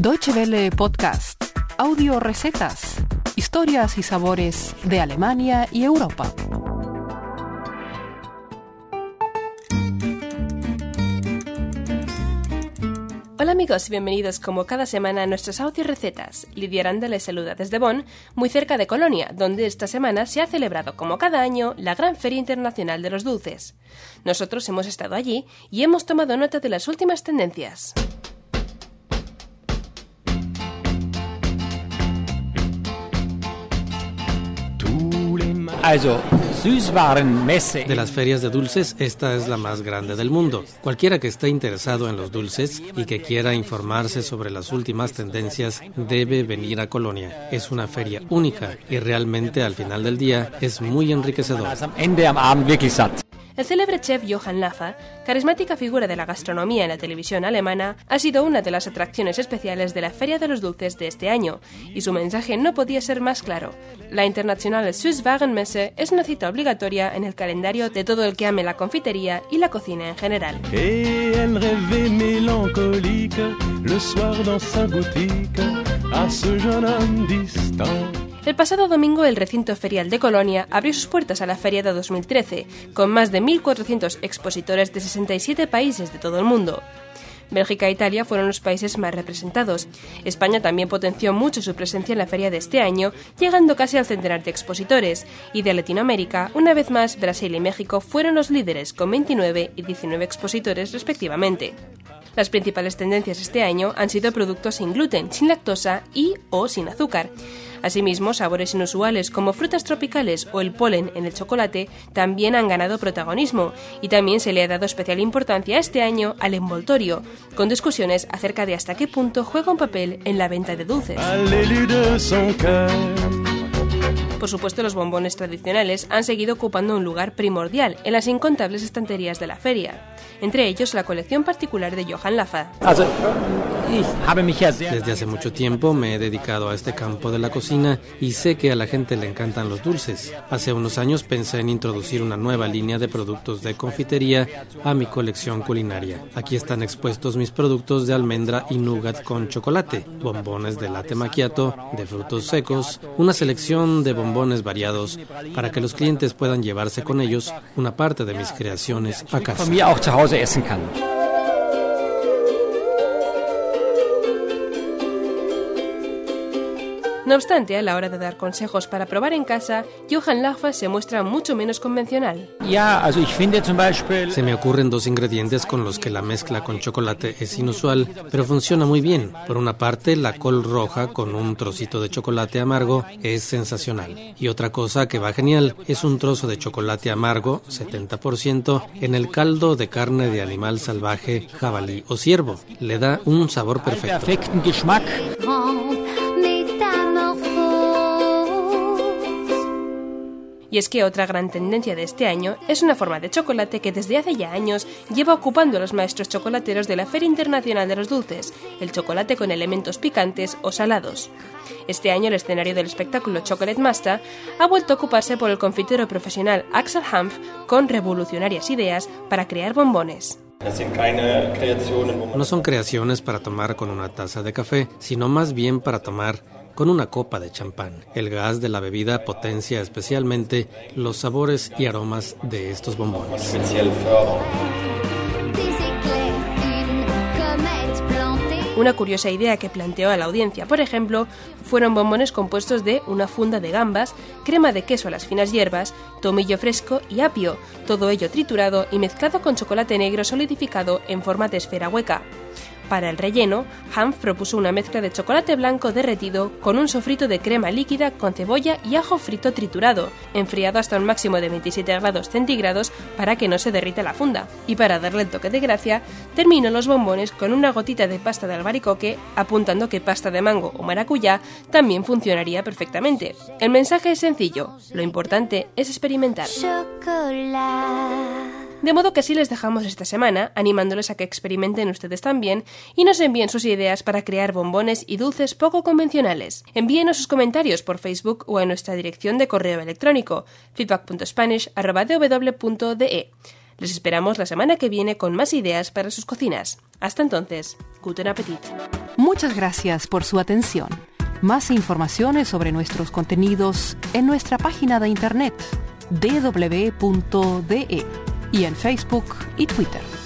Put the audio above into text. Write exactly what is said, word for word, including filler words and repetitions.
Deutsche Welle Podcast. Audio recetas. Historias y sabores de Alemania y Europa. Hola amigos y bienvenidos como cada semana a nuestras audio recetas. Lidia Aranda les saluda desde Bonn, muy cerca de Colonia, donde esta semana se ha celebrado como cada año la Gran Feria Internacional de los Dulces. Nosotros hemos estado allí y hemos tomado nota de las últimas tendencias. Also, Süßwarenmesse. De las ferias de dulces, esta es la más grande del mundo. Cualquiera que esté interesado en los dulces y que quiera informarse sobre las últimas tendencias debe venir a Colonia. Es una feria única y realmente al final del día es muy enriquecedora. El célebre chef Johann Lafer, carismática figura de la gastronomía en la televisión alemana, ha sido una de las atracciones especiales de la Feria de los Dulces de este año, y su mensaje no podía ser más claro. La Internationale Süßwarenmesse es una cita obligatoria en el calendario de todo el que ame la confitería y la cocina en general. Et elle rêvait mélancolique le soir dans sa boutique à ce jeune homme distant. El pasado domingo el recinto ferial de Colonia abrió sus puertas a la feria de dos mil trece, con más de mil cuatrocientos expositores de sesenta y siete países de todo el mundo. Bélgica e Italia fueron los países más representados. España también potenció mucho su presencia en la feria de este año, llegando casi al centenar de expositores, y de Latinoamérica, una vez más, Brasil y México fueron los líderes, con veintinueve y diecinueve expositores respectivamente. Las principales tendencias este año han sido productos sin gluten, sin lactosa y o sin azúcar. Asimismo, sabores inusuales como frutas tropicales o el polen en el chocolate también han ganado protagonismo, y también se le ha dado especial importancia este año al envoltorio, con discusiones acerca de hasta qué punto juega un papel en la venta de dulces. Por supuesto, los bombones tradicionales han seguido ocupando un lugar primordial en las incontables estanterías de la feria, entre ellos la colección particular de Johann Lafer. Desde hace mucho tiempo me he dedicado a este campo de la cocina y sé que a la gente le encantan los dulces. Hace unos años pensé en introducir una nueva línea de productos de confitería a mi colección culinaria. Aquí están expuestos mis productos de almendra y nougat con chocolate, bombones de latte macchiato, de frutos secos, una selección de bombones variados para que los clientes puedan llevarse con ellos una parte de mis creaciones a casa. No obstante, a la hora de dar consejos para probar en casa, Johann Lafer se muestra mucho menos convencional. Se me ocurren dos ingredientes con los que la mezcla con chocolate es inusual, pero funciona muy bien. Por una parte, la col roja con un trocito de chocolate amargo es sensacional. Y otra cosa que va genial es un trozo de chocolate amargo, setenta por ciento, en el caldo de carne de animal salvaje, jabalí o ciervo. Le da un sabor perfecto. Y es que otra gran tendencia de este año es una forma de chocolate que desde hace ya años lleva ocupando a los maestros chocolateros de la Feria Internacional de los Dulces, el chocolate con elementos picantes o salados. Este año el escenario del espectáculo Chocolate Master ha vuelto a ocuparse por el confitero profesional Axel Hanf con revolucionarias ideas para crear bombones. No son creaciones para tomar con una taza de café, sino más bien para tomar con una copa de champán. El gas de la bebida potencia especialmente los sabores y aromas de estos bombones. Una curiosa idea que planteó a la audiencia, por ejemplo, fueron bombones compuestos de una funda de gambas, crema de queso a las finas hierbas, tomillo fresco y apio, todo ello triturado y mezclado con chocolate negro solidificado en forma de esfera hueca. Para el relleno, Hanf propuso una mezcla de chocolate blanco derretido con un sofrito de crema líquida con cebolla y ajo frito triturado, enfriado hasta un máximo de veintisiete grados centígrados para que no se derrita la funda. Y para darle el toque de gracia, terminó los bombones con una gotita de pasta de albaricoque, apuntando que pasta de mango o maracuyá también funcionaría perfectamente. El mensaje es sencillo, lo importante es experimentar. De modo que así les dejamos esta semana, animándoles a que experimenten ustedes también y nos envíen sus ideas para crear bombones y dulces poco convencionales. Envíenos sus comentarios por Facebook o en nuestra dirección de correo electrónico feedback punto spanish arroba d w punto d e. Les esperamos la semana que viene con más ideas para sus cocinas. Hasta entonces, guten Appetit. Muchas gracias por su atención. Más informaciones sobre nuestros contenidos en nuestra página de internet d w punto d e y en Facebook y Twitter.